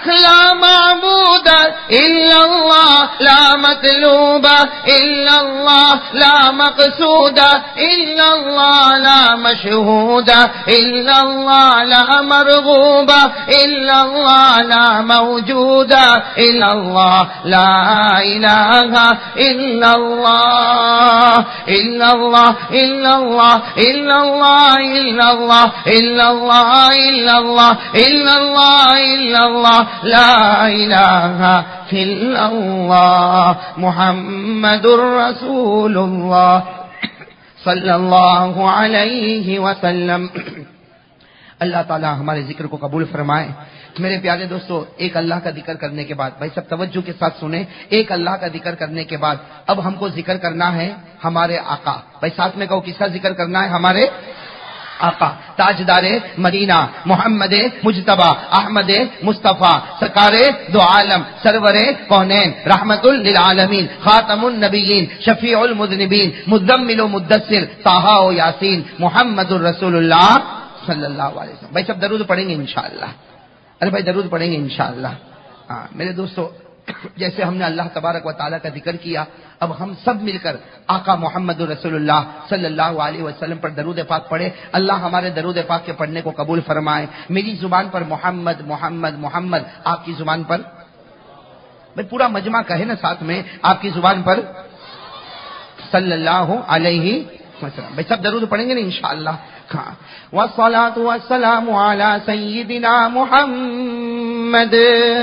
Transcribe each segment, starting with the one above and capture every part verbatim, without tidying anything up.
لا معبود الا اللہ لا مطلوب الا اللہ لا مقصود الا اللہ لا مشہود الا اللہ لا مرغوب الا اللہ لا موجود الا اللہ لا الہ الا اللہ الا اللہ الا اللہ الا اللہ الا اللہ الا اللہ الا اللہ الا اللہ الا اللہ لا الہ الا اللہ محمد رسول اللہ صلی اللہ علیہ وسلم۔ اللہ تعالی ہمارے ذکر کو قبول فرمائے۔ میرے پیارے دوستو، ایک اللہ کا ذکر کرنے کے بعد، بھائی سب توجہ کے ساتھ سنیں، ایک اللہ کا ذکر کرنے کے بعد اب ہم کو ذکر کرنا ہے ہمارے آقا۔ بھائی ساتھ میں کہو کس کا ذکر کرنا ہے؟ ہمارے آقا، تاجدار مدینہ، محمد مجتبی، احمد مصطفیٰ، سرکار دو عالم، سرور کونین، رحمت للعالمین، خاتم النبیین، شفیع المذنبین، مزمل و مدثر، طٰہٰ و یاسین، محمد الرسول اللہ صلی اللہ علیہ وسلم۔ بھائی سب درود پڑھیں گے انشاءاللہ؟ ارے بھائی درود پڑھیں گے انشاءاللہ؟ ہاں میرے دوستو، جیسے ہم نے اللہ تبارک و تعالیٰ کا ذکر کیا، اب ہم سب مل کر آقا محمد رسول اللہ صلی اللہ علیہ وسلم پر درود پاک پڑھے۔ اللہ ہمارے درود پاک کے پڑھنے کو قبول فرمائے۔ میری زبان پر محمد محمد محمد، آپ کی زبان پر بھائی پورا مجمع کہے نا ساتھ میں، آپ کی زبان پر صلی اللہ علیہ وسلم۔ بھائی سب درود پڑھیں گے نا انشاءاللہ؟ ہاں۔ والصلاة والسلام على سیدنا محمد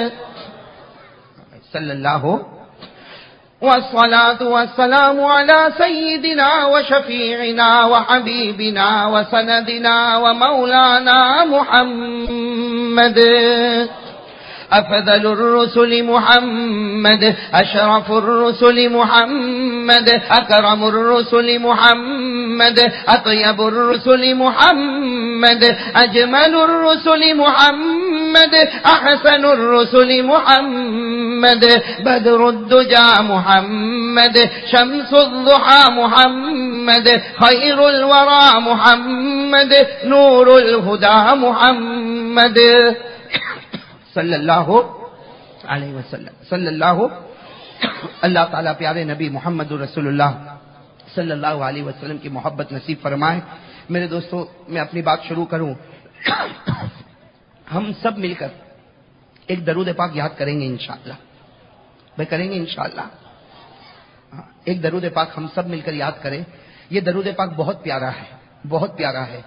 صلی اللہ والصلاة والسلام على سيدنا وشفيعنا وحبيبنا وسندنا ومولانا محمد أفضل الرسل محمد أشرف الرسل محمد أكرم الرسل محمد أطيب الرسل محمد أجمل الرسل محمد أحسن الرسل محمد بدر الدجى محمد شمس الضحى محمد خير الورى محمد نور الهدى محمد صلی اللہ علیہ وسلم۔ صلی اللہ اللہ تعالیٰ پیارے نبی محمد رسول اللہ صلی اللہ علیہ وسلم کی محبت نصیب فرمائے۔ میرے دوستو، میں اپنی بات شروع کروں، ہم سب مل کر ایک درود پاک یاد کریں گے انشاءاللہ۔ بھائی کریں گے انشاءاللہ؟ ایک درود پاک ہم سب مل کر یاد کریں۔ یہ درود پاک بہت پیارا ہے، بہت پیارا ہے۔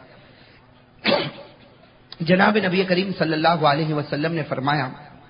جناب نبی کریم صلی اللہ علیہ وسلم نے فرمایا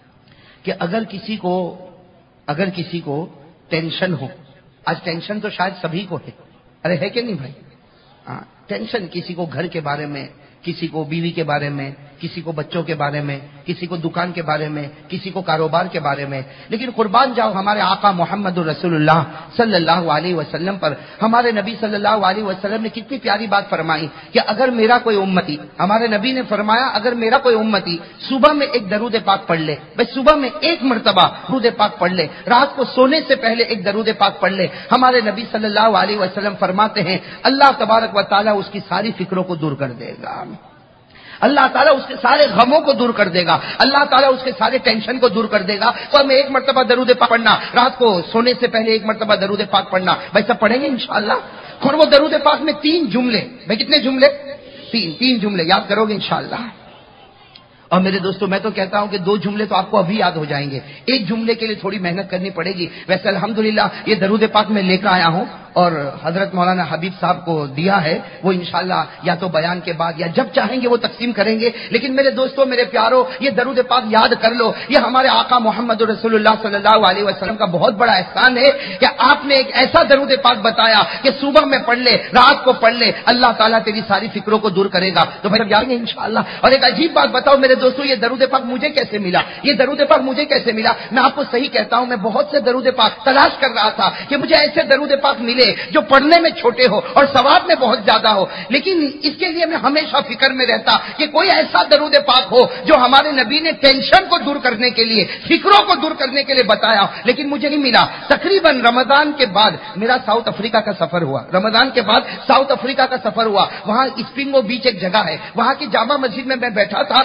کہ اگر کسی کو اگر کسی کو ٹینشن ہو، آج ٹینشن تو شاید سبھی کو ہے، ارے ہے کہ نہیں بھائی؟ ہاں، ٹینشن کسی کو گھر کے بارے میں، کسی کو بیوی کے بارے میں، کسی کو بچوں کے بارے میں، کسی کو دکان کے بارے میں، کسی کو کاروبار کے بارے میں، لیکن قربان جاؤ ہمارے آقا محمد رسول اللہ صلی اللہ علیہ وسلم پر۔ ہمارے نبی صلی اللہ علیہ وسلم نے کتنی پیاری بات فرمائی کہ اگر میرا کوئی امتی، ہمارے نبی نے فرمایا اگر میرا کوئی امتی صبح میں ایک درود پاک پڑھ لے، بھائی صبح میں ایک مرتبہ درود پاک پڑھ لے، رات کو سونے سے پہلے ایک درود پاک پڑھ لے، ہمارے نبی صلی اللہ علیہ وسلم فرماتے ہیں اللہ تبارک و تعالیٰ اس کی ساری فکروں کو دور کر دے گا، اللہ تعالیٰ اس کے سارے غموں کو دور کر دے گا، اللہ تعالیٰ اس کے سارے ٹینشن کو دور کر دے گا۔ تو ہمیں ایک مرتبہ درود پاک پڑھنا، رات کو سونے سے پہلے ایک مرتبہ درود پاک پڑھنا، بھائی سب پڑھیں گے انشاءاللہ؟ اور وہ درود پاک میں تین جملے، بھائی کتنے جملے؟ تین تین جملے یاد کرو گے انشاءاللہ۔ اور میرے دوستو، میں تو کہتا ہوں کہ دو جملے تو آپ کو ابھی یاد ہو جائیں گے، ایک جملے کے لیے تھوڑی محنت کرنی پڑے گی۔ ویسے الحمدللہ یہ درود پاک میں لے کر آیا ہوں اور حضرت مولانا حبیب صاحب کو دیا ہے، وہ انشاءاللہ یا تو بیان کے بعد یا جب چاہیں گے وہ تقسیم کریں گے۔ لیکن میرے دوستو، میرے پیارو، یہ درود پاک یاد کر لو، یہ ہمارے آقا محمد رسول اللہ صلی اللہ علیہ وسلم کا بہت بڑا احسان ہے کہ آپ نے ایک ایسا درود پاک بتایا کہ صبح میں پڑھ لے، رات کو پڑھ لے، اللہ تعالیٰ تیری ساری فکروں کو دور کرے گا۔ تو بھائی جائیں گے انشاءاللہ۔ اور ایک عجیب بات بتاؤ میرے دوستو، یہ درود پاک مجھے کیسے ملا؟ یہ درود پاک مجھے کیسے ملا؟ میں آپ کو صحیح کہتا ہوں، میں بہت سے درود پاک تلاش کر رہا تھا کہ مجھے ایسے درود پاک ملے جو پڑھنے میں چھوٹے ہو اور ثواب میں بہت زیادہ ہو، لیکن اس کے لیے میں ہمیشہ فکر میں رہتا کہ کوئی ایسا درود پاک ہو جو ہمارے نبی نے ٹینشن کو دور کرنے کے لیے، فکروں کو دور کرنے کے لیے بتایا، لیکن مجھے نہیں ملا۔ تقریباً رمضان کے بعد میرا ساؤتھ افریقہ کا سفر ہوا، رمضان کے بعد ساؤتھ افریقہ کا سفر ہوا، وہاں اسپنگو بیچ ایک جگہ ہے، وہاں کی جامع مسجد میں میں بیٹھا تھا، وہاں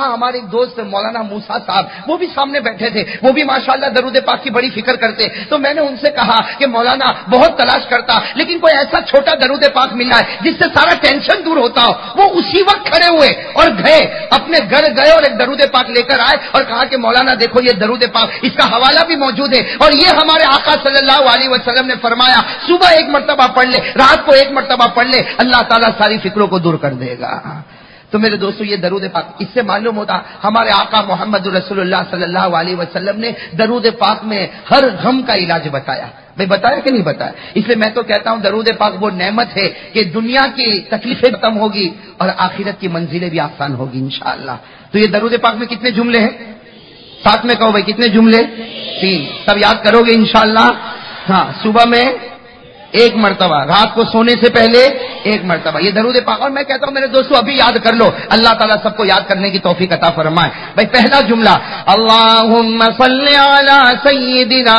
ہمارے ایک دوست مولانا موسیٰ صاحب وہ بھی سامنے بیٹھے تھے، وہ بھی ماشاءاللہ درود پاک کی بڑی فکر کرتے، تو میں نے ان سے کہا کہ مولانا بہت تلاش کرتا لیکن کوئی ایسا چھوٹا درود پاک ملا ہے جس سے سارا ٹینشن دور ہوتا ہو۔ وہ اسی وقت کھڑے ہوئے اور گئے، اپنے گھر گئے اور ایک درود پاک لے کر آئے اور کہا کہ مولانا دیکھو یہ درود پاک، اس کا حوالہ بھی موجود ہے، اور یہ ہمارے آقا صلی اللہ علیہ وسلم نے فرمایا صبح ایک مرتبہ پڑھ لے، رات کو ایک مرتبہ پڑھ لے، اللہ تعالیٰ ساری فکروں کو دور کر دے گا۔ تو میرے دوستو یہ درود پاک، اس سے معلوم ہوتا ہمارے آقا محمد رسول اللہ صلی اللہ علیہ وسلم نے درود پاک میں ہر غم کا علاج بتایا۔ بھائی بتایا کہ نہیں بتایا؟ اس لیے میں تو کہتا ہوں درود پاک وہ نعمت ہے کہ دنیا کی تکلیفیں ختم ہوگی اور آخرت کی منزلیں بھی آسان ہوگی انشاءاللہ۔ تو یہ درود پاک میں کتنے جملے ہیں؟ ساتھ میں کہو بھائی کتنے جملے؟ تین۔ سب یاد کرو گے انشاءاللہ؟ ہاں، صبح میں ایک مرتبہ، رات کو سونے سے پہلے ایک مرتبہ یہ درود پاک۔ اور میں کہتا ہوں میرے دوستو ابھی یاد کر لو، اللہ تعالیٰ سب کو یاد کرنے کی توفیق عطا فرمائے۔ بھائی پہلا جملہ اللہم صلی علی سیدنا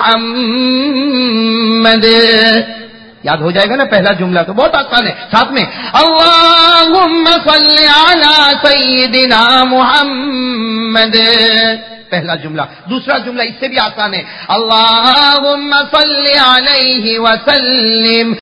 محمد، یاد ہو جائے گا نا پہلا جملہ، تو بہت آسان ہے۔ ساتھ میں اللہم صلی علی سیدنا محمد، پہلا جملہ۔ دوسرا جملہ اس سے بھی آسان ہے، اللہم صلی علیہ وسلم۔